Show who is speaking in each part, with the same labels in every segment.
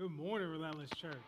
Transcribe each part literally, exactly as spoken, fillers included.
Speaker 1: Good morning, Relentless Church.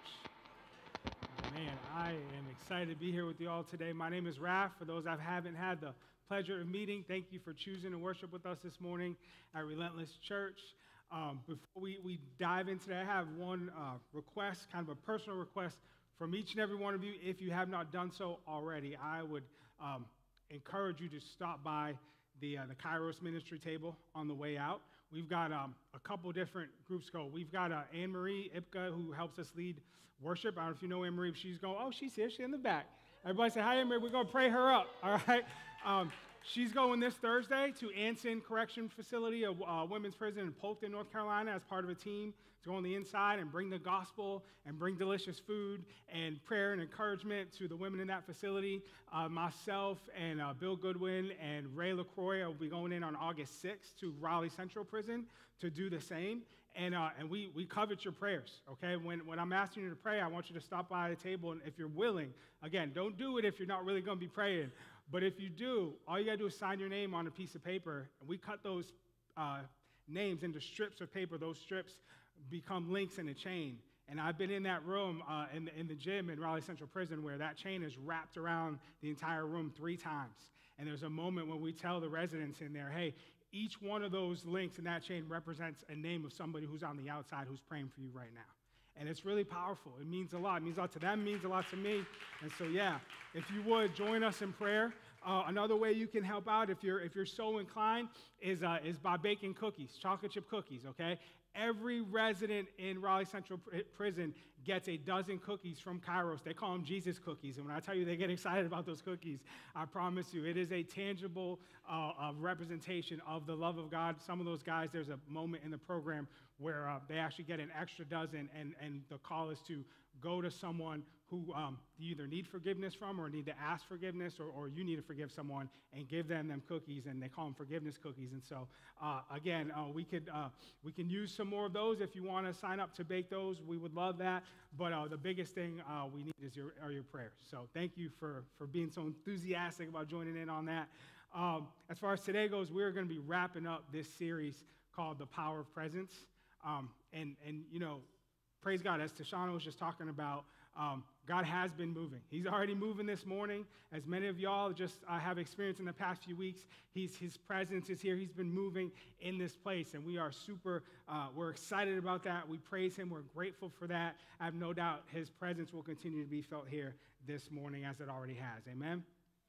Speaker 1: Man, I am excited to be here with you all today. My name is Raph. For those I haven't had the pleasure of meeting, thank you for choosing to worship with us this morning at Relentless Church. Um, before we, we dive into that, I have one uh, request, kind of a personal request from each and every one of you. If you have not done so already, I would um, encourage you to stop by the, uh, the Kairos ministry table on the way out. We've got um, a couple different groups go. We've got uh, Anne-Marie Ipka, who helps us lead worship. I don't know if you know Anne-Marie, but she's going, oh, she's here. She's in the back. Everybody say, hi, Anne-Marie. We're going to pray her up, all right? Um, she's going this Thursday to Anson Correction Facility, a uh, women's prison in Polkton, North Carolina, as part of a team to go on the inside and bring the gospel and bring delicious food and prayer and encouragement to the women in that facility. Uh, myself and uh, Bill Goodwin and Ray LaCroix will be going in on August sixth to Raleigh Central Prison to do the same. And, uh, and we, we covet your prayers, okay? When, when I'm asking you to pray, I want you to stop by the table, and if you're willing, again, don't do it if you're not really going to be praying. But if you do, all you got to do is sign your name on a piece of paper, and we cut those uh, names into strips of paper. Those strips become links in a chain. And I've been in that room uh, in, the, in the gym in Raleigh Central Prison where that chain is wrapped around the entire room three times. And there's a moment when we tell the residents in there, hey, each one of those links in that chain represents a name of somebody who's on the outside who's praying for you right now. And it's really powerful. It means a lot. It means a lot to them. It means a lot to me. And so, yeah, if you would, join us in prayer. Uh, another way you can help out, if you're if you're so inclined, is uh, is by baking cookies, chocolate chip cookies, okay? Every resident in Raleigh Central Pr- Prison gets a dozen cookies from Kairos. They call them Jesus cookies. And when I tell you they get excited about those cookies, I promise you, it is a tangible uh, uh, representation of the love of God. Some of those guys, there's a moment in the program where uh, they actually get an extra dozen, and, and the call is to go to someone who um, you either need forgiveness from or need to ask forgiveness, or, or you need to forgive someone and give them them cookies, and they call them forgiveness cookies. And so, uh, again, uh, we could uh, we can use some more of those. If you want to sign up to bake those, we would love that. But uh, the biggest thing uh, we need is your, are your prayers. So thank you for, for being so enthusiastic about joining in on that. Um, as far as today goes, we're going to be wrapping up this series called The Power of Presence. Um, and, and, you know, praise God, as Tashana was just talking about, um, God has been moving. He's already moving this morning. As many of y'all just uh, have experienced in the past few weeks, he's, his presence is here. He's been moving in this place, and we are super, uh, we're excited about that. We praise him. We're grateful for that. I have no doubt his presence will continue to be felt here this morning as it already has. Amen?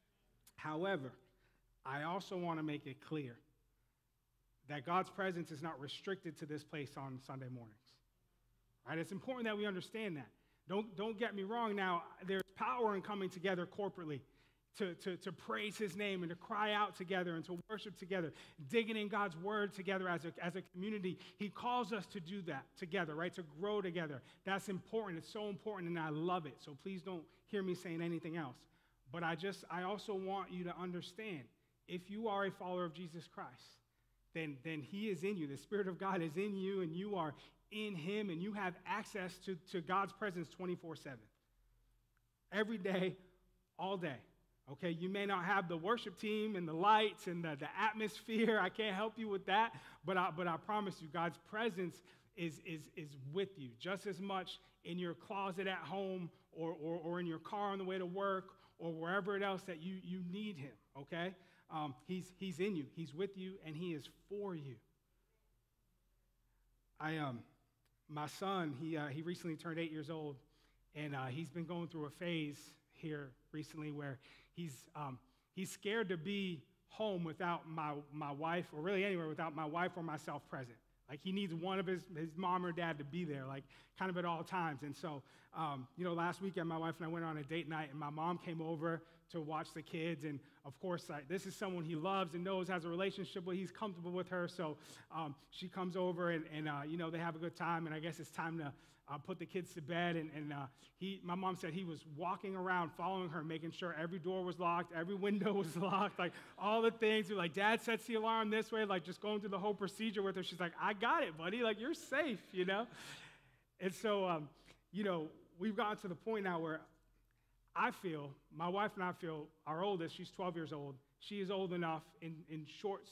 Speaker 1: However, I also want to make it clear that God's presence is not restricted to this place on Sunday mornings. Right? It's important that we understand that. Don't, don't get me wrong now. There's power in coming together corporately to, to, to praise his name and to cry out together and to worship together, digging in God's word together as a, as a community. He calls us to do that together, right? To grow together. That's important. It's so important, and I love it. So please don't hear me saying anything else. But I just, I also want you to understand, if you are a follower of Jesus Christ, then, then he is in you. The Spirit of God is in you, and you are in him, and you have access to, to God's presence twenty-four seven. Every day, all day. Okay, you may not have the worship team and the lights and the, the atmosphere. I can't help you with that, but I, but I promise you, God's presence is, is, is with you just as much in your closet at home or, or, or in your car on the way to work or wherever else that you, you need him, okay? Um, he's, he's in you, he's with you, and he is for you. I um. My son, he uh, he recently turned eight years old, and uh, he's been going through a phase here recently where he's um, he's scared to be home without my my wife, or really anywhere without my wife or myself present. Like, he needs one of his, his mom or dad to be there, like, kind of at all times. And so, um, you know, last weekend, my wife and I went on a date night, and my mom came over to watch the kids. And, of course, I, this is someone he loves and knows, has a relationship with. He's comfortable with her. So um, she comes over, and, and uh, you know, they have a good time. And I guess it's time to uh, put the kids to bed. And, and uh, he, my mom said he was walking around, following her, making sure every door was locked, every window was locked, like, all the things. Like, Dad sets the alarm this way, like, just going through the whole procedure with her. She's like, I got it, buddy. Like, you're safe, you know? And so, um, you know, we've gotten to the point now where I feel, my wife and I feel, our oldest, she's twelve years old, she is old enough in, in short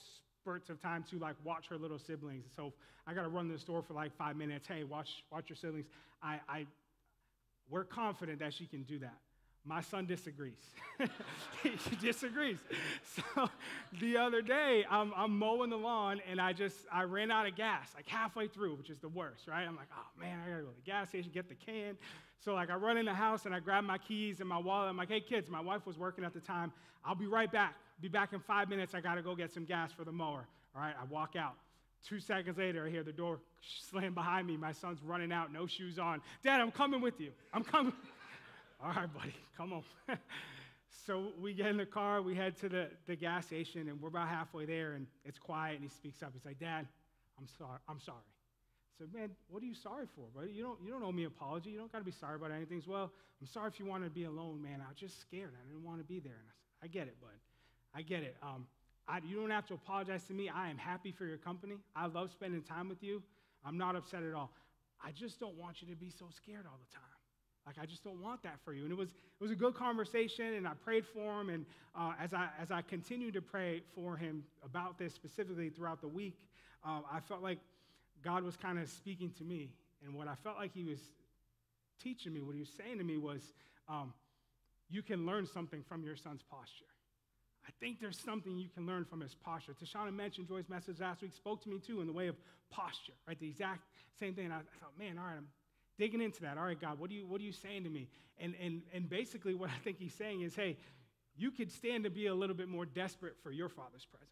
Speaker 1: spurts of time to like watch her little siblings. So I got to run to the store for like five minutes. Hey, watch watch your siblings. I, I we're confident that she can do that. My son disagrees. He disagrees. So the other day, I'm, I'm mowing the lawn, and I just, I ran out of gas, like halfway through, which is the worst, right? I'm like, oh, man, I got to go to the gas station, get the can. So, like, I run in the house, and I grab my keys and my wallet. I'm like, hey, kids, my wife was working at the time. I'll be right back. Be back in five minutes. I got to go get some gas for the mower. All right, I walk out. Two seconds later, I hear the door slam behind me. My son's running out, no shoes on. Dad, I'm coming with you. I'm coming. All right, buddy, come on. So we get in the car, we head to the, the gas station, and we're about halfway there, and it's quiet, and he speaks up. He's like, Dad, I'm sorry. I'm sorry. I said, man, what are you sorry for, buddy? You don't, you don't owe me an apology. You don't got to be sorry about anything. As well, I'm sorry if you wanted to be alone, man. I was just scared. I didn't want to be there. And I said, I get it, bud. I get it. Um, I, you don't have to apologize to me. I am happy for your company. I love spending time with you. I'm not upset at all. I just don't want you to be so scared all the time. Like, I just don't want that for you. And it was it was a good conversation, and I prayed for him. And uh, as I as I continued to pray for him about this specifically throughout the week, uh, I felt like God was kind of speaking to me. And what I felt like he was teaching me, what he was saying to me was, um, you can learn something from your son's posture. I think there's something you can learn from his posture. Tashana mentioned Joy's message last week, spoke to me too in the way of posture, right? The exact same thing. And I, I thought, man, all right, I'm digging into that. All right, God, what are you, what are you saying to me? And, and, and basically what I think he's saying is, hey, you could stand to be a little bit more desperate for your father's presence.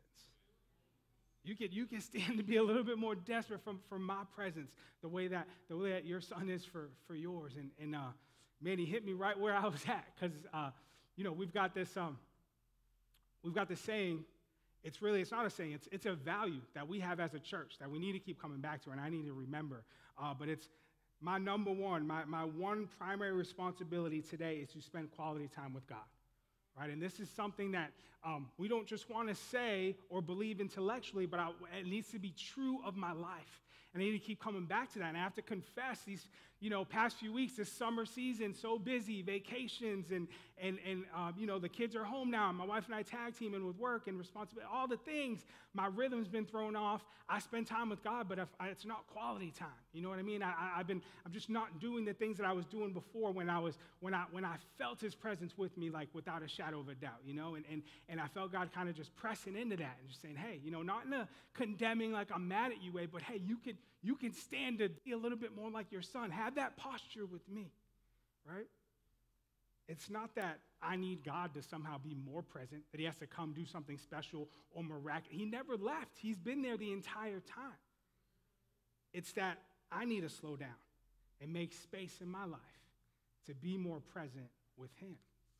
Speaker 1: You could, you could stand to be a little bit more desperate from, from my presence, the way that, the way that your son is for, for yours. And, and uh, man, he hit me right where I was at because, uh, you know, we've got this, um, we've got this saying. It's really, it's not a saying. It's, it's a value that we have as a church that we need to keep coming back to, and I need to remember. Uh, but it's, My number one, my, my one primary responsibility today is to spend quality time with God, right? And this is something that um, we don't just want to say or believe intellectually, but I, it needs to be true of my life. And I need to keep coming back to that. And I have to confess these, you know, past few weeks, this summer season, so busy, vacations, and, and, and um, you know, the kids are home now. And my wife and I tag teaming with work and responsibility, all the things. My rhythm's been thrown off. I spend time with God, but if I, it's not quality time. You know what I mean? I, I, I've been, I'm just not doing the things that I was doing before when I was, when I, when I felt his presence with me, like without a shadow of a doubt, you know? And, and, and I felt God kind of just pressing into that and just saying, hey, you know, not in a condemning, like I'm mad at you way, but hey, you could, you can stand to be a little bit more like your son. Have that posture with me, right? It's not that I need God to somehow be more present, that he has to come do something special or miraculous. He never left. He's been there the entire time. It's that I need to slow down and make space in my life to be more present with him.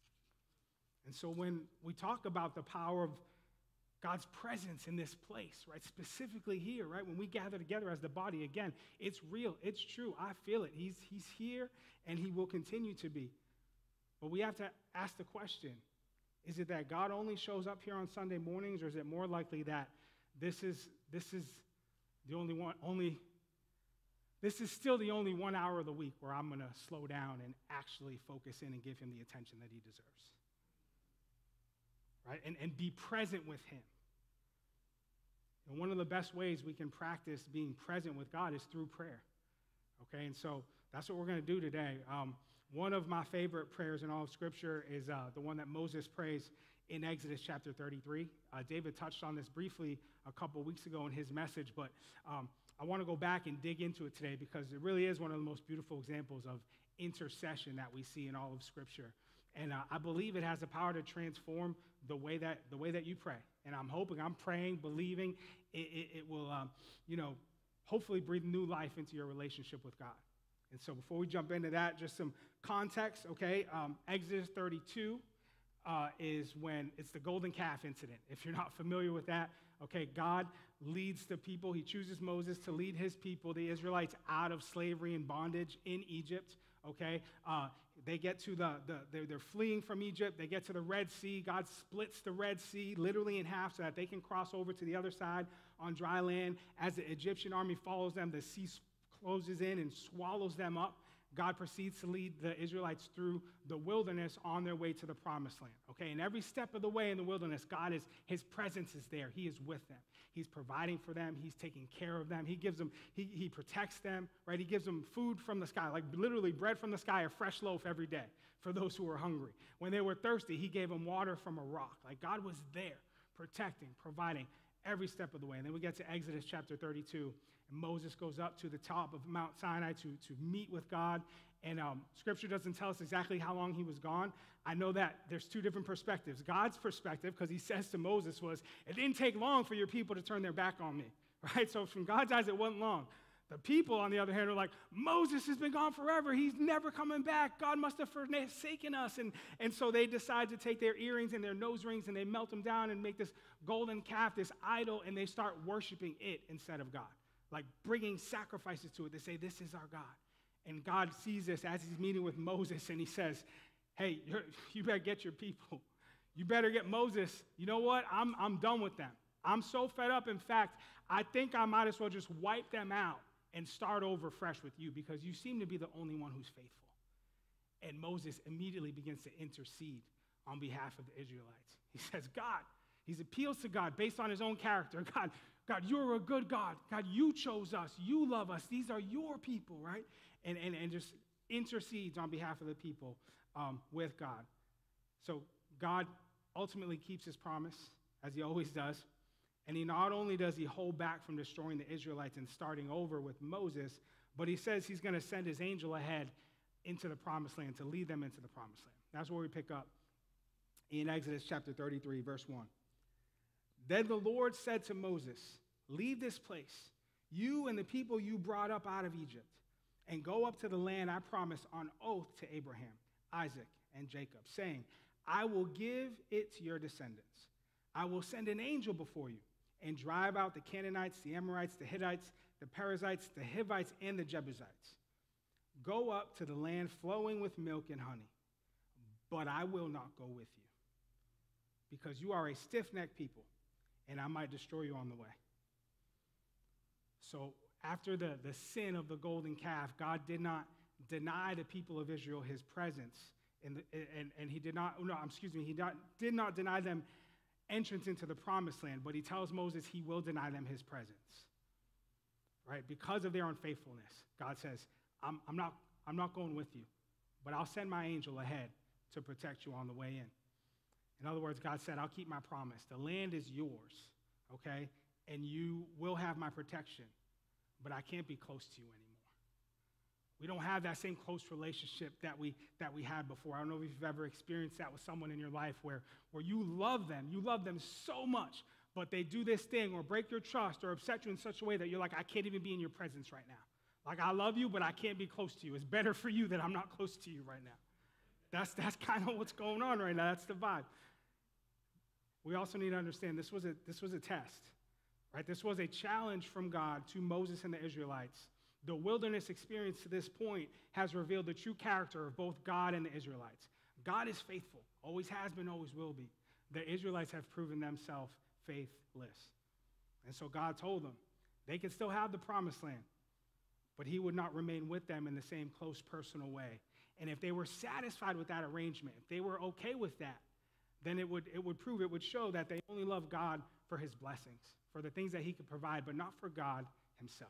Speaker 1: And so when we talk about the power of God's presence in this place, right? Specifically here, right? When we gather together as the body, again, it's real, it's true. I feel it. He's, he's here, and he will continue to be. But we have to ask the question, is it that God only shows up here on Sunday mornings, or is it more likely that this is, this is the only one, only, this is still the only one hour of the week where I'm going to slow down and actually focus in and give him the attention that he deserves, right? And, and be present with him. And one of the best ways we can practice being present with God is through prayer, okay? And so that's what we're going to do today. Um, one of my favorite prayers in all of Scripture is uh, the one that Moses prays in Exodus chapter thirty-three. Uh, David touched on this briefly a couple weeks ago in his message, but um, I want to go back and dig into it today because it really is one of the most beautiful examples of intercession that we see in all of Scripture. And uh, I believe it has the power to transform the way that the way that you pray. And I'm hoping, I'm praying, believing it, it, it will, um, you know, hopefully breathe new life into your relationship with God. And so before we jump into that, just some context, okay? Um, Exodus thirty-two uh, is when it's the golden calf incident. If you're not familiar with that, okay, God leads the people. He chooses Moses to lead his people, the Israelites, out of slavery and bondage in Egypt, okay? Uh, they get to the, the they're, they're fleeing from Egypt. They get to the Red Sea. God splits the Red Sea literally in half so that they can cross over to the other side on dry land. As the Egyptian army follows them, the sea closes in and swallows them up. God proceeds to lead the Israelites through the wilderness on their way to the promised land, okay? And every step of the way in the wilderness, God is, his presence is there. He is with them. He's providing for them. He's taking care of them. He gives them, he, he protects them, right? He gives them food from the sky, like literally bread from the sky, a fresh loaf every day for those who were hungry. When they were thirsty, he gave them water from a rock. Like God was there, protecting, providing every step of the way. And then we get to Exodus chapter thirty-two. And Moses goes up to the top of Mount Sinai to, to meet with God. And um, Scripture doesn't tell us exactly how long he was gone. I know that there's two different perspectives. God's perspective, because he says to Moses, was, it didn't take long for your people to turn their back on me, right? So from God's eyes, it wasn't long. The people, on the other hand, are like, Moses has been gone forever. He's never coming back. God must have forsaken us. And, and so they decide to take their earrings and their nose rings, and they melt them down and make this golden calf, this idol, and they start worshiping it instead of God. Like bringing sacrifices to it. They say, this is our God. And God sees this as he's meeting with Moses, and he says, hey, you're, you better get your people. You better get Moses. You know what? I'm, I'm done with them. I'm so fed up. In fact, I think I might as well just wipe them out and start over fresh with you because you seem to be the only one who's faithful. And Moses immediately begins to intercede on behalf of the Israelites. He says, God, he appeals to God based on his own character. God, God, you're a good God. God, you chose us. You love us. These are your people, right? And, and, and just intercedes on behalf of the people um, with God. So God ultimately keeps his promise, as he always does. And he not only does he hold back from destroying the Israelites and starting over with Moses, but he says he's going to send his angel ahead into the promised land to lead them into the promised land. That's where we pick up in Exodus chapter thirty-three, verse one. Then the Lord said to Moses, leave this place, you and the people you brought up out of Egypt, and go up to the land I promised on oath to Abraham, Isaac, and Jacob, saying, I will give it to your descendants. I will send an angel before you and drive out the Canaanites, the Amorites, the Hittites, the Perizzites, the Hivites, and the Jebusites. Go up to the land flowing with milk and honey, but I will not go with you, because you are a stiff-necked people, and I might destroy you on the way. So after the, the sin of the golden calf, God did not deny the people of Israel his presence, in the, and, and he did not, no, excuse me, he not, did not deny them entrance into the promised land, but he tells Moses he will deny them his presence, right? Because of their unfaithfulness, God says, I'm, I'm, not, I'm not going with you, but I'll send my angel ahead to protect you on the way in. In other words, God said, I'll keep my promise. The land is yours, okay? And you will have my protection, but I can't be close to you anymore. We don't have that same close relationship that we that we had before. I don't know if you've ever experienced that with someone in your life where, where you love them, you love them so much, but they do this thing or break your trust or upset you in such a way that you're like, I can't even be in your presence right now. Like, I love you, but I can't be close to you. It's better for you that I'm not close to you right now. That's, that's kind of what's going on right now. That's the vibe. We also need to understand this was a, this was a test, right? This was a challenge from God to Moses and the Israelites. The wilderness experience to this point has revealed the true character of both God and the Israelites. God is faithful, always has been, always will be. The Israelites have proven themselves faithless. And so God told them they could still have the promised land, but he would not remain with them in the same close personal way. And if they were satisfied with that arrangement, if they were okay with that, then it would, it would prove, it would show that they only love God for his blessings, for the things that he could provide, but not for God himself.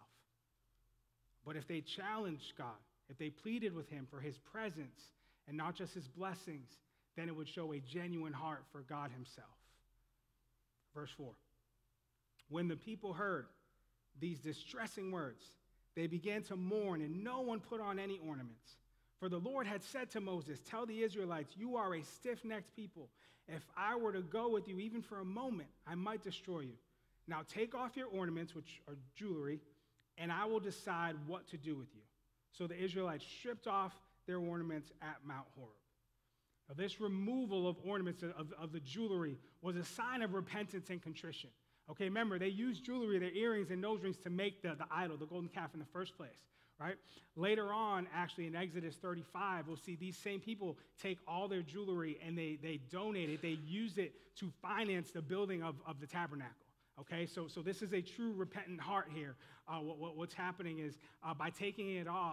Speaker 1: But if they challenged God, if they pleaded with him for his presence and not just his blessings, then it would show a genuine heart for God himself. Verse four, when the people heard these distressing words, they began to mourn, and no one put on any ornaments. For the Lord had said to Moses, tell the Israelites, you are a stiff-necked people. If I were to go with you even for a moment, I might destroy you. Now take off your ornaments, which are jewelry, and I will decide what to do with you. So the Israelites stripped off their ornaments at Mount Horeb. Now, this removal of ornaments of, of the jewelry was a sign of repentance and contrition. Okay, remember, they used jewelry, their earrings and nose rings to make the, the idol, the golden calf, in the first place, right? Later on, actually, in Exodus thirty-five, we'll see these same people take all their jewelry and they, they donate it, they use it to finance the building of, of the tabernacle. Okay, so, so this is a true repentant heart here. Uh, what, what, what's happening is uh, by taking it off,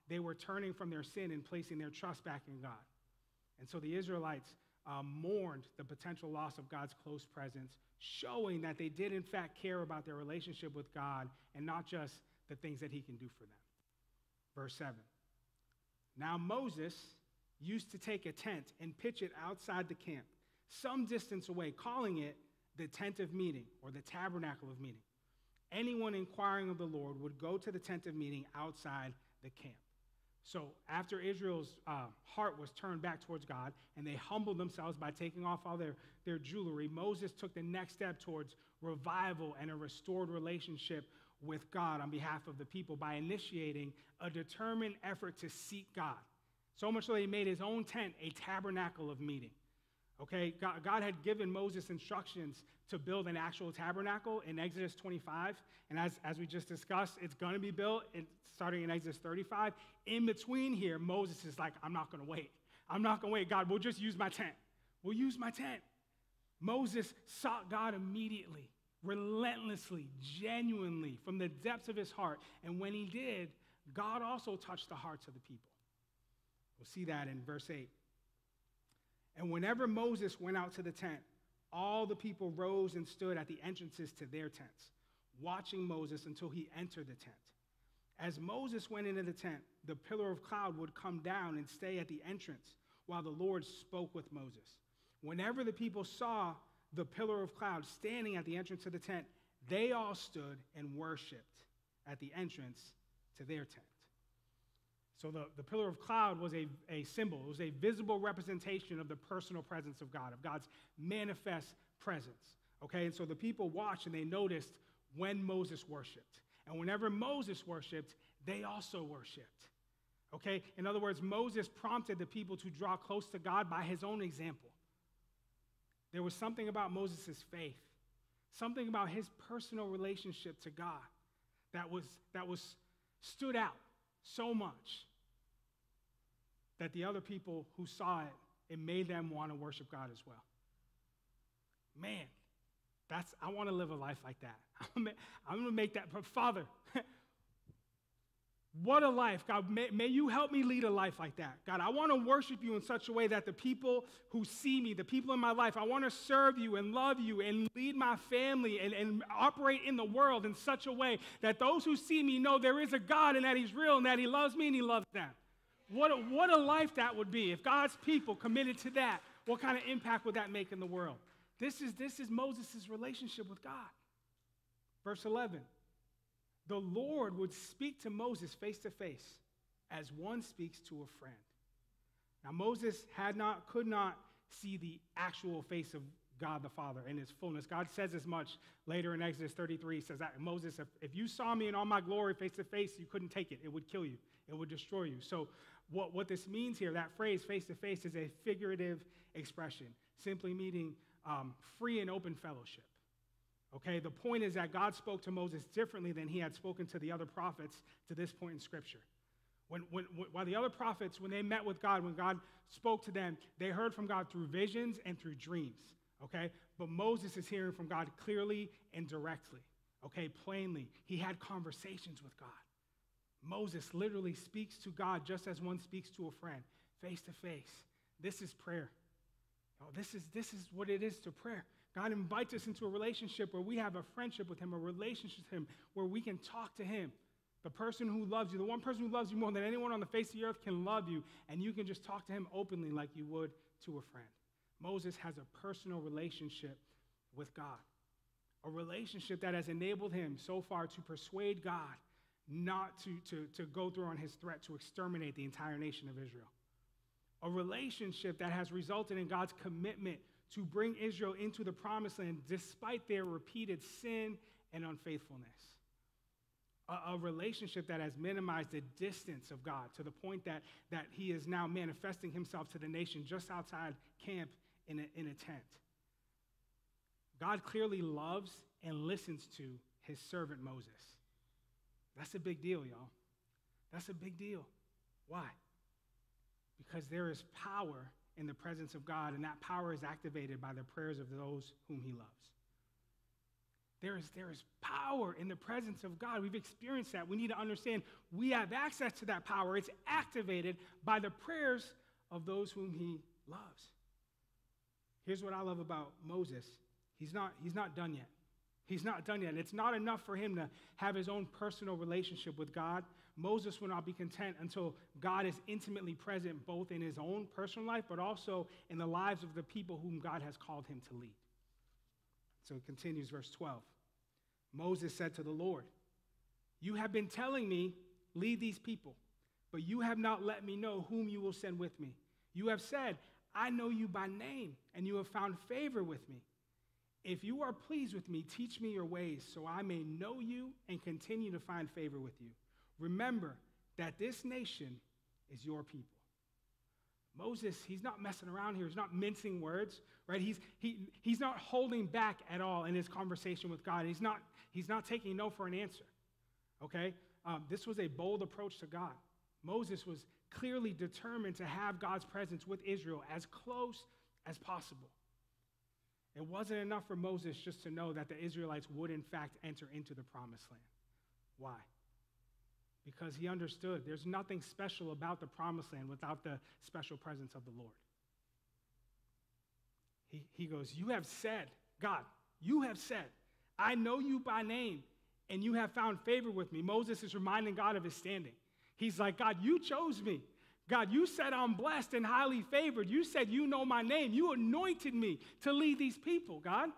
Speaker 1: they were turning from their sin and placing their trust back in God. And so the Israelites um, mourned the potential loss of God's close presence, showing that they did in fact care about their relationship with God and not just the things that he can do for them. Verse seven. Now Moses used to take a tent and pitch it outside the camp, some distance away, calling it the tent of meeting or the tabernacle of meeting. Anyone inquiring of the Lord would go to the tent of meeting outside the camp. So after Israel's uh, heart was turned back towards God and they humbled themselves by taking off all their, their jewelry, Moses took the next step towards revival and a restored relationship with God on behalf of the people by initiating a determined effort to seek God. So much so that he made his own tent a tabernacle of meeting. Okay, God, God had given Moses instructions to build an actual tabernacle in Exodus twenty-five. And as, as we just discussed, it's going to be built in, starting in Exodus thirty-five. In between here, Moses is like, I'm not going to wait. I'm not going to wait. God, we'll just use my tent. We'll use my tent. Moses sought God immediately, relentlessly, genuinely, from the depths of his heart. And when he did, God also touched the hearts of the people. We'll see that in verse eight. And whenever Moses went out to the tent, all the people rose and stood at the entrances to their tents, watching Moses until he entered the tent. As Moses went into the tent, the pillar of cloud would come down and stay at the entrance while the Lord spoke with Moses. Whenever the people saw the pillar of cloud standing at the entrance of the tent, they all stood and worshiped at the entrance to their tent. So the, the pillar of cloud was a, a symbol. It was a visible representation of the personal presence of God, of God's manifest presence. Okay, and so the people watched and they noticed when Moses worshiped. And whenever Moses worshiped, they also worshiped. Okay, in other words, Moses prompted the people to draw close to God by his own example. There was something about Moses' faith, something about his personal relationship to God that was, that was stood out so much that the other people who saw it, it made them want to worship God as well. Man, that's, I want to live a life like that. I'm going to make that, but Father, what a life. God, may, may you help me lead a life like that. God, I want to worship you in such a way that the people who see me, the people in my life, I want to serve you and love you and lead my family and, and operate in the world in such a way that those who see me know there is a God and that he's real and that he loves me and he loves them. What a, what a life that would be if God's people committed to that. What kind of impact would that make in the world? This is, this is Moses' relationship with God. Verse eleven. The Lord would speak to Moses face to face as one speaks to a friend. Now, Moses had not, could not see the actual face of God the Father in his fullness. God says as much later in Exodus thirty-three. He says, that, Moses, if, if you saw me in all my glory face to face, you couldn't take it. It would kill you. It would destroy you. So what, what this means here, that phrase face to face, is a figurative expression, simply meaning um, free and open fellowship. Okay, the point is that God spoke to Moses differently than he had spoken to the other prophets to this point in Scripture. When, when, while the other prophets, when they met with God, when God spoke to them, they heard from God through visions and through dreams, okay? But Moses is hearing from God clearly and directly, okay, plainly. He had conversations with God. Moses literally speaks to God just as one speaks to a friend, face to face. This is prayer. Oh, this is, this is what it is to prayer. God invites us into a relationship where we have a friendship with him, a relationship with him, where we can talk to him. The person who loves you, the one person who loves you more than anyone on the face of the earth can love you, and you can just talk to him openly like you would to a friend. Moses has a personal relationship with God, a relationship that has enabled him so far to persuade God not to, to, to go through on his threat to exterminate the entire nation of Israel. A relationship that has resulted in God's commitment to bring Israel into the promised land despite their repeated sin and unfaithfulness. A, a relationship that has minimized the distance of God to the point that, that he is now manifesting himself to the nation just outside camp in a, in a tent. God clearly loves and listens to his servant Moses. That's a big deal, y'all. That's a big deal. Why? Because there is power in the presence of God, and that power is activated by the prayers of those whom he loves. There is, there is power in the presence of God. We've experienced that. We need to understand we have access to that power. It's activated by the prayers of those whom he loves. Here's what I love about Moses. He's not, he's not done yet. He's not done yet. It's not enough for him to have his own personal relationship with God. Moses will not be content until God is intimately present both in his own personal life, but also in the lives of the people whom God has called him to lead. So it continues, verse twelve. Moses said to the Lord, "You have been telling me, lead these people, but you have not let me know whom you will send with me. You have said, I know you by name, and you have found favor with me. If you are pleased with me, teach me your ways, so I may know you and continue to find favor with you. Remember that this nation is your people." Moses, he's not messing around here. He's not mincing words, right? He's, he, he's not holding back at all in his conversation with God. He's not, he's not taking no for an answer, okay? Um, this was a bold approach to God. Moses was clearly determined to have God's presence with Israel as close as possible. It wasn't enough for Moses just to know that the Israelites would, in fact, enter into the promised land. Why? Because he understood there's nothing special about the promised land without the special presence of the Lord. He, he goes, you have said, God, you have said, I know you by name, and you have found favor with me. Moses is reminding God of his standing. He's like, God, you chose me. God, you said I'm blessed and highly favored. You said you know my name. You anointed me to lead these people, God.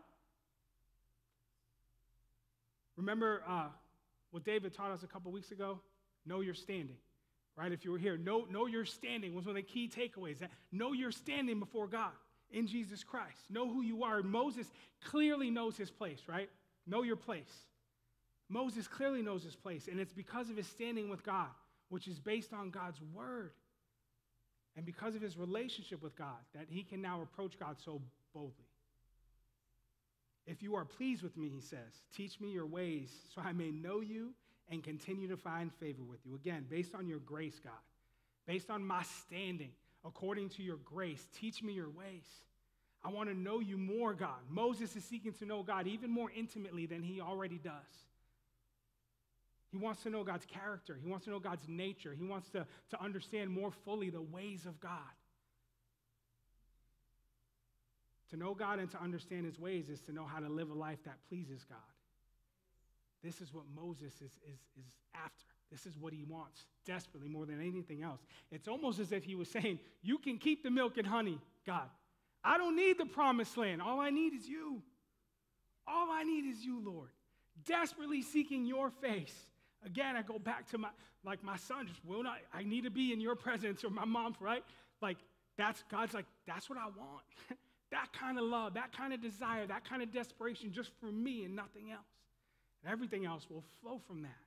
Speaker 1: Remember uh, what David taught us a couple weeks ago? Know your standing, right? If you were here, know, know your standing was one of the key takeaways. That know your standing before God in Jesus Christ. Know who you are. Moses clearly knows his place, right? Know your place. Moses clearly knows his place, and it's because of his standing with God, which is based on God's word, and because of his relationship with God, that he can now approach God so boldly. If you are pleased with me, he says, teach me your ways so I may know you and continue to find favor with you. Again, based on your grace, God, based on my standing, according to your grace, teach me your ways. I want to know you more, God. Moses is seeking to know God even more intimately than he already does. He wants to know God's character. He wants to know God's nature. He wants to, to understand more fully the ways of God. To know God and to understand his ways is to know how to live a life that pleases God. This is what Moses is, is, is after. This is what he wants desperately more than anything else. It's almost as if he was saying, you can keep the milk and honey, God. I don't need the promised land. All I need is you. All I need is you, Lord. Desperately seeking your face. Again, I go back to my, like my son just will not, I need to be in your presence, or my mom, right? Like, that's, God's like, that's what I want. That kind of love, that kind of desire, that kind of desperation just for me and nothing else. And everything else will flow from that.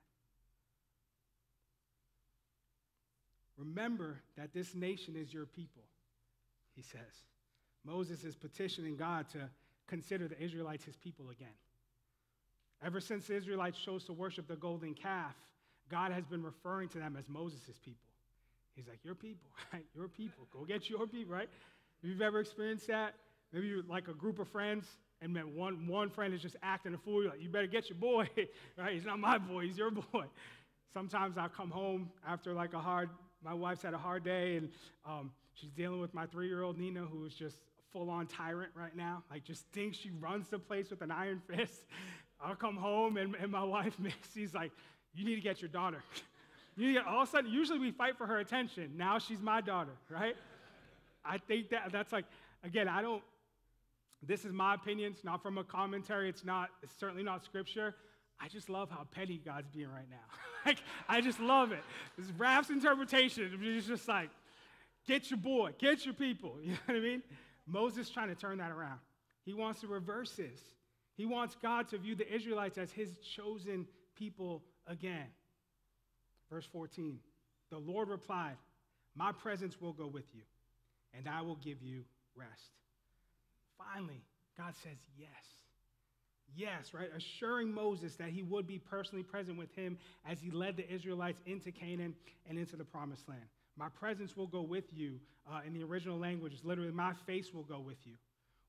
Speaker 1: Remember that this nation is your people, he says. Moses is petitioning God to consider the Israelites his people again. Ever since the Israelites chose to worship the golden calf, God has been referring to them as Moses' people. He's like, your people, right? Your people. Go get your people, right? If you've ever experienced that, maybe you're like a group of friends, and man, one, one friend is just acting a fool. You're like, you better get your boy, right? He's not my boy, he's your boy. Sometimes I'll come home after like a hard, my wife's had a hard day, and um, she's dealing with my three-year-old Nina, who is just a full-on tyrant right now. Like, just thinks she runs the place with an iron fist. I'll come home, and, and my wife, Missy's like, you need to get your daughter. You need to get, all of a sudden, usually we fight for her attention. Now she's my daughter, right? I think that that's like, again, I don't, this is my opinion. It's not from a commentary. It's not, it's certainly not scripture. I just love how petty God's being right now. Like, I just love it. This is Raph's interpretation. It's just like, get your boy, get your people. You know what I mean? Moses trying to turn that around. He wants to reverse this. He wants God to view the Israelites as his chosen people again. Verse fourteen, the Lord replied, my presence will go with you, and I will give you rest. Finally, God says yes. Yes, right? Assuring Moses that he would be personally present with him as he led the Israelites into Canaan and into the promised land. My presence will go with you. Uh, in the original language, it's literally, my face will go with you.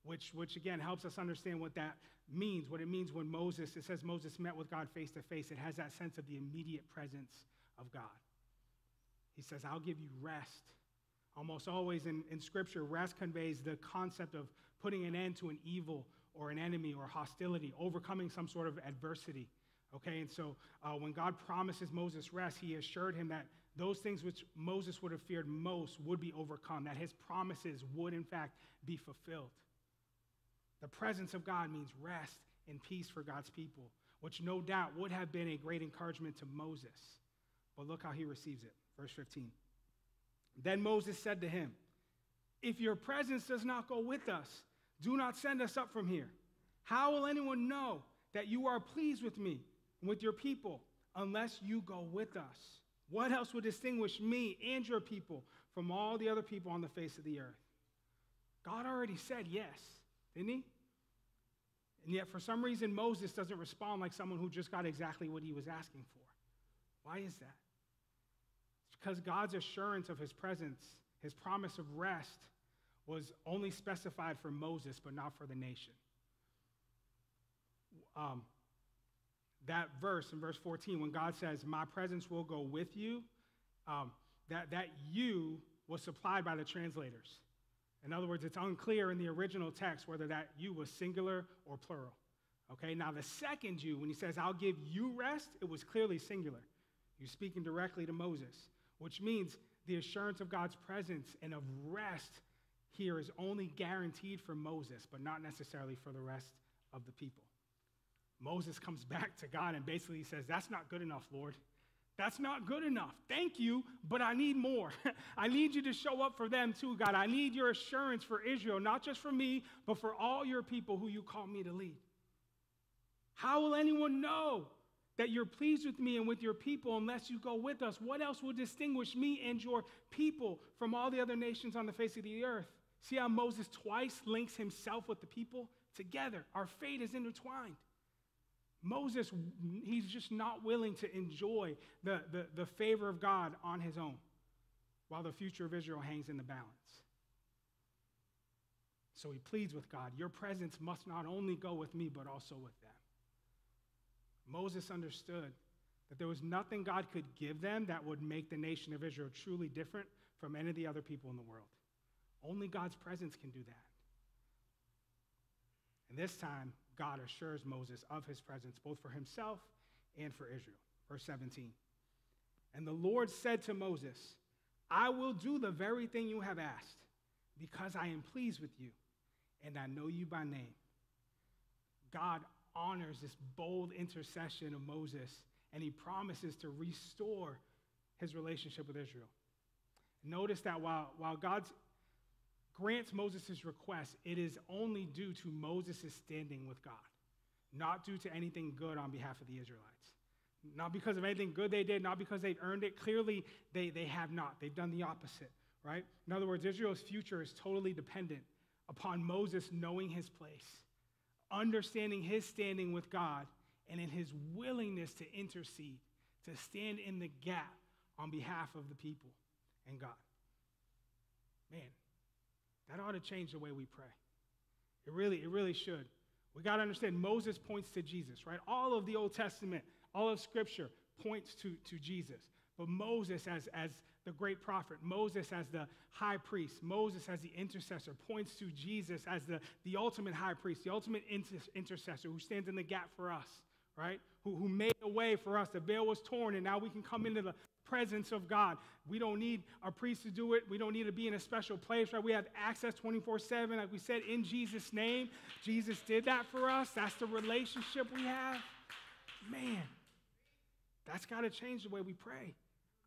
Speaker 1: which, which again helps us understand what that means, what it means when Moses, it says Moses met with God face to face. It has that sense of the immediate presence of God. He says, I'll give you rest. Almost always in, in Scripture, rest conveys the concept of putting an end to an evil or an enemy or hostility, overcoming some sort of adversity. Okay, and so uh, when God promises Moses rest, he assured him that those things which Moses would have feared most would be overcome, that his promises would in fact be fulfilled. The presence of God means rest and peace for God's people, which no doubt would have been a great encouragement to Moses. But look how he receives it. Verse fifteen. Then Moses said to him, if your presence does not go with us, do not send us up from here. How will anyone know that you are pleased with me and with your people unless you go with us? What else would distinguish me and your people from all the other people on the face of the earth? God already said yes, didn't he? And yet for some reason, Moses doesn't respond like someone who just got exactly what he was asking for. Why is that? It's because God's assurance of his presence, his promise of rest, was only specified for Moses, but not for the nation. Um, that verse in verse fourteen, when God says, my presence will go with you, um, that, that you was supplied by the translators. In other words, it's unclear in the original text whether that you was singular or plural. Okay, now the second you, when he says, I'll give you rest, it was clearly singular. You're speaking directly to Moses, which means the assurance of God's presence and of rest here is only guaranteed for Moses, but not necessarily for the rest of the people. Moses comes back to God and basically says, that's not good enough, Lord. That's not good enough. Thank you, but I need more. I need you to show up for them too, God. I need your assurance for Israel, not just for me, but for all your people who you call me to lead. How will anyone know that you're pleased with me and with your people unless you go with us? What else will distinguish me and your people from all the other nations on the face of the earth? See how Moses twice links himself with the people together. Our fate is intertwined. Moses, he's just not willing to enjoy the, the, the favor of God on his own, while the future of Israel hangs in the balance. So he pleads with God, your presence must not only go with me, but also with them. Moses understood that there was nothing God could give them that would make the nation of Israel truly different from any of the other people in the world. Only God's presence can do that. And this time, God assures Moses of his presence, both for himself and for Israel. Verse seventeen. And the Lord said to Moses, I will do the very thing you have asked, because I am pleased with you, and I know you by name. God honors this bold intercession of Moses, and he promises to restore his relationship with Israel. Notice that while, while God grants Moses' request, it is only due to Moses' standing with God, not due to anything good on behalf of the Israelites. Not because of anything good they did, not because they'd earned it. Clearly, they, they have not. They've done the opposite, right? In other words, Israel's future is totally dependent upon Moses knowing his place, understanding his standing with God, and in his willingness to intercede, to stand in the gap on behalf of the people and God. Man, that ought to change the way we pray. It really, it really should. We got to understand Moses points to Jesus, right? All of the Old Testament, all of Scripture points to, to Jesus. But Moses as, as the great prophet, Moses as the high priest, Moses as the intercessor, points to Jesus as the, the ultimate high priest, the ultimate inter- intercessor who stands in the gap for us, right? Who, who made a way for us. The veil was torn, and now we can come into the presence of God. We don't need a priest to do it. We don't need to be in a special place, right? We have access twenty-four seven, like we said, in Jesus' name. Jesus did that for us. That's the relationship we have. Man, that's got to change the way we pray.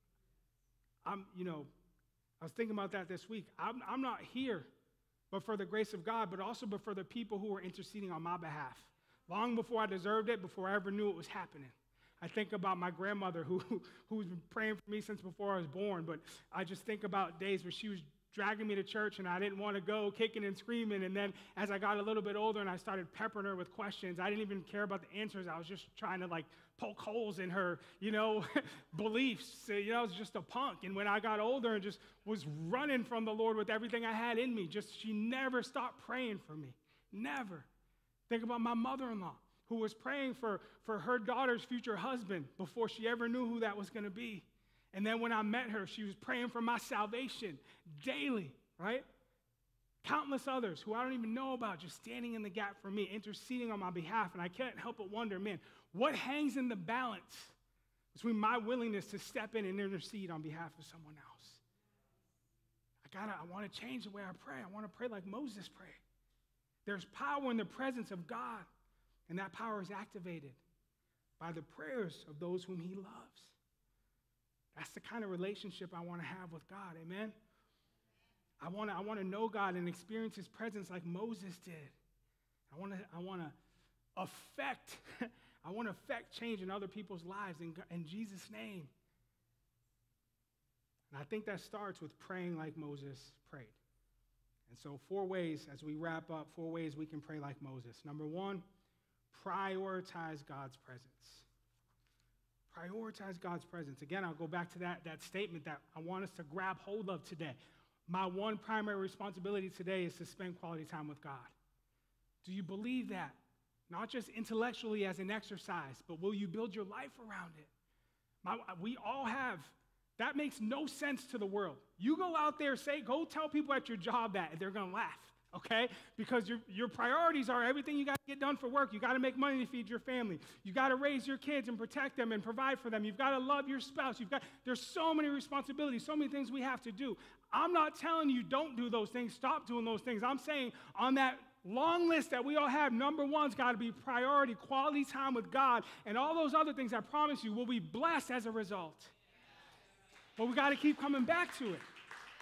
Speaker 1: I'm, you know, I was thinking about that this week. I'm, I'm not here but for the grace of God, but also but for the people who were interceding on my behalf. Long before I deserved it, before I ever knew it was happening. I think about my grandmother who, who's been praying for me since before I was born, but I just think about days where she was dragging me to church and I didn't want to go, kicking and screaming, and then as I got a little bit older and I started peppering her with questions, I didn't even care about the answers. I was just trying to like poke holes in her, you know, beliefs. You know, I was just a punk. And when I got older and just was running from the Lord with everything I had in me, just she never stopped praying for me. Never. Think about my mother-in-law, who was praying for, for her daughter's future husband before she ever knew who that was going to be. And then when I met her, she was praying for my salvation daily, right? Countless others who I don't even know about just standing in the gap for me, interceding on my behalf. And I can't help but wonder, man, what hangs in the balance between my willingness to step in and intercede on behalf of someone else? I gotta, I want to change the way I pray. I want to pray like Moses prayed. There's power in the presence of God, and that power is activated by the prayers of those whom he loves. That's the kind of relationship I want to have with God, amen? I want to I want to know God and experience his presence like Moses did. I want to I want to affect I want to affect change in other people's lives in, in Jesus' name. And I think that starts with praying like Moses prayed. And so four ways, as we wrap up, four ways we can pray like Moses. Number one, prioritize God's presence. Prioritize God's presence. Again, I'll go back to that, that statement that I want us to grab hold of today. My one primary responsibility today is to spend quality time with God. Do you believe that? Not just intellectually as an exercise, but will you build your life around it? My, we all have. That makes no sense to the world. You go out there, say, go tell people at your job that, and they're going to laugh, okay? Because your, your priorities are everything you got to get done for work. You got to make money to feed your family. You got to raise your kids and protect them and provide for them. You've got to love your spouse. You've got, there's so many responsibilities, so many things we have to do. I'm not telling you don't do those things. Stop doing those things. I'm saying on that long list that we all have, number one's got to be priority, quality time with God, and all those other things, I promise you, will be blessed as a result. But we got to keep coming back to it.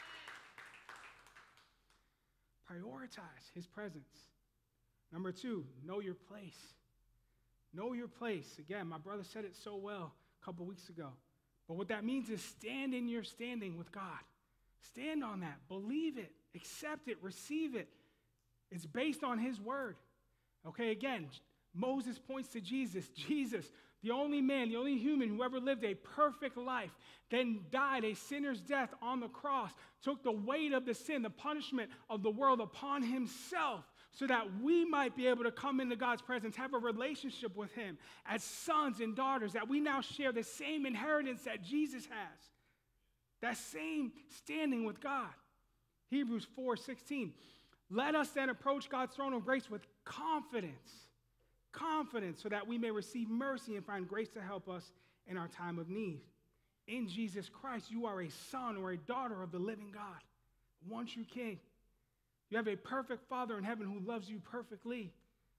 Speaker 1: Prioritize his presence. Number two, know your place. Know your place. Again, my brother said it so well a couple weeks ago. But what that means is stand in your standing with God. Stand on that. Believe it. Accept it. Receive it. It's based on his word. Okay, again, Moses points to Jesus. Jesus, the only man, the only human who ever lived a perfect life, then died a sinner's death on the cross, took the weight of the sin, the punishment of the world upon himself, so that we might be able to come into God's presence, have a relationship with him as sons and daughters, that we now share the same inheritance that Jesus has, that same standing with God. Hebrews four sixteen. Let us then approach God's throne of grace with confidence, confidence, so that we may receive mercy and find grace to help us in our time of need. In Jesus Christ, you are a son or a daughter of the living God, one true King. You have a perfect Father in heaven who loves you perfectly.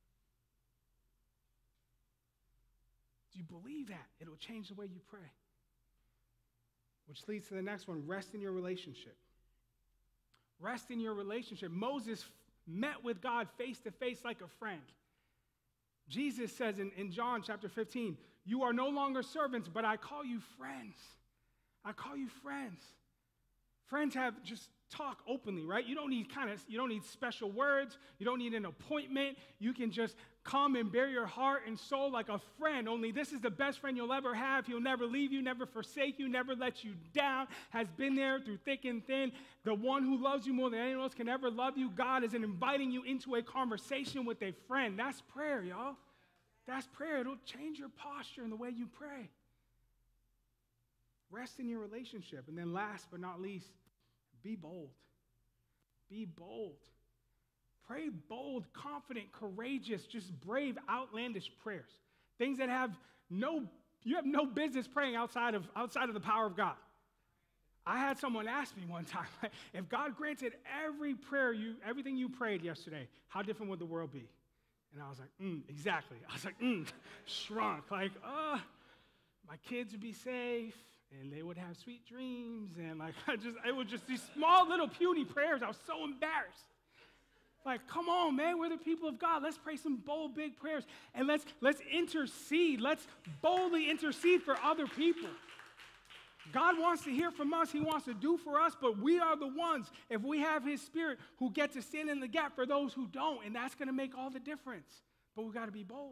Speaker 1: Do you believe that? It'll change the way you pray. Which leads to the next one, rest in your relationship. Rest in your relationship. Moses met with God face to face like a friend. Jesus says in, in John chapter fifteen, you are no longer servants, but I call you friends. I call you friends. Friends have just talk openly, right? You don't need kind of, you don't need special words. You don't need an appointment. You can just come and bare your heart and soul like a friend. Only this is the best friend you'll ever have. He'll never leave you, never forsake you, never let you down, has been there through thick and thin. The one who loves you more than anyone else can ever love you. God is inviting you into a conversation with a friend. That's prayer, y'all. That's prayer. It'll change your posture and the way you pray. Rest in your relationship. And then last but not least, be bold. Be bold. Pray bold, confident, courageous, just brave, outlandish prayers. Things that have no, you have no business praying outside of, outside of the power of God. I had someone ask me one time, if God granted every prayer, you, everything you prayed yesterday, how different would the world be? And I was like, mm, exactly. I was like, mm, shrunk. Like, uh, my kids would be safe, and they would have sweet dreams, and like, I just, it was just these small little puny prayers. I was so embarrassed. Like, come on, man, we're the people of God. Let's pray some bold, big prayers, and let's let's intercede. Let's boldly intercede for other people. God wants to hear from us. He wants to do for us, but we are the ones, if we have his Spirit, who get to stand in the gap for those who don't, and that's going to make all the difference. But we've got to be bold.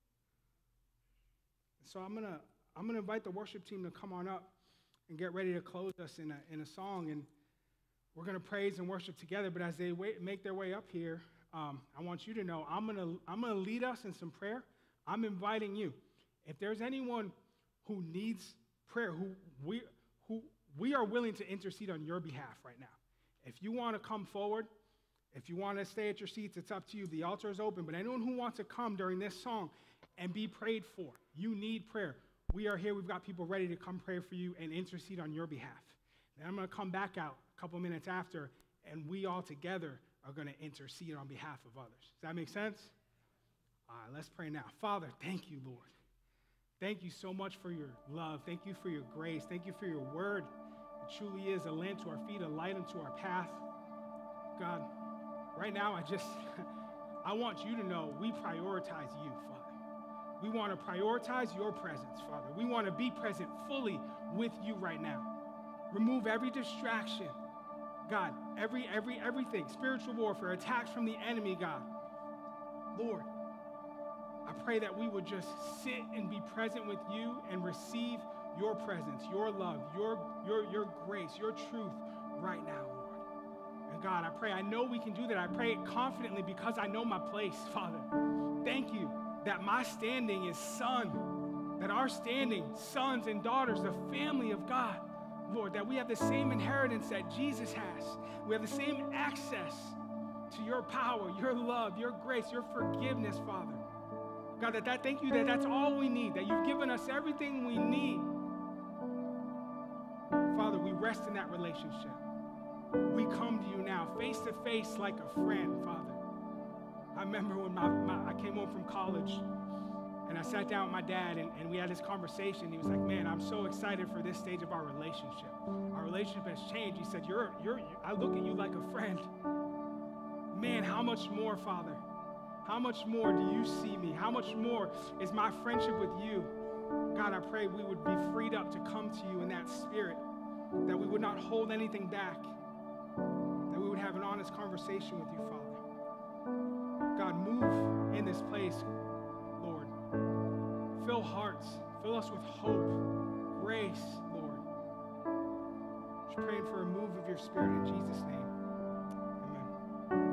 Speaker 1: So I'm going to I'm going to invite the worship team to come on up and get ready to close us in a, in a song, and we're going to praise and worship together. But as they wait, make their way up here, um, I want you to know I'm going to I'm gonna lead us in some prayer. I'm inviting you. If there's anyone who needs prayer, who we, who we are willing to intercede on your behalf right now. If you want to come forward, if you want to stay at your seats, it's up to you. The altar is open. But anyone who wants to come during this song and be prayed for, you need prayer. We are here. We've got people ready to come pray for you and intercede on your behalf. Then I'm going to come back out a couple minutes after, and we all together are going to intercede on behalf of others. Does that make sense? All right, let's pray now. Father, thank you, Lord. Thank you so much for your love. Thank you for your grace. Thank you for your word. It truly is a lamp to our feet, a light unto our path. God, right now, I just, I want you to know we prioritize you, Father. We want to prioritize your presence, Father. We want to be present fully with you right now. Remove every distraction, God, every, every, everything, spiritual warfare, attacks from the enemy, God. Lord, I pray that we would just sit and be present with you and receive your presence, your love, your, your, your grace, your truth right now, Lord. And God, I pray, I know we can do that. I pray it confidently because I know my place, Father. Thank you that my standing is son, that our standing, sons and daughters, the family of God, Lord, that we have the same inheritance that Jesus has. We have the same access to your power, your love, your grace, your forgiveness, Father. God, that, that thank you that that's all we need, that you've given us everything we need. Father, we rest in that relationship. We come to you now face to face like a friend, Father. I remember when my, my, I came home from college and I sat down with my dad and, and we had this conversation. He was like, man, I'm so excited for this stage of our relationship. Our relationship has changed. He said, you're, you're, I look at you like a friend. Man, how much more, Father? How much more do you see me? How much more is my friendship with you? God, I pray we would be freed up to come to you in that spirit, that we would not hold anything back, that we would have an honest conversation with you, Father. God, move in this place, Lord. Fill hearts. Fill us with hope, grace, Lord. Just praying for a move of your spirit in Jesus' name.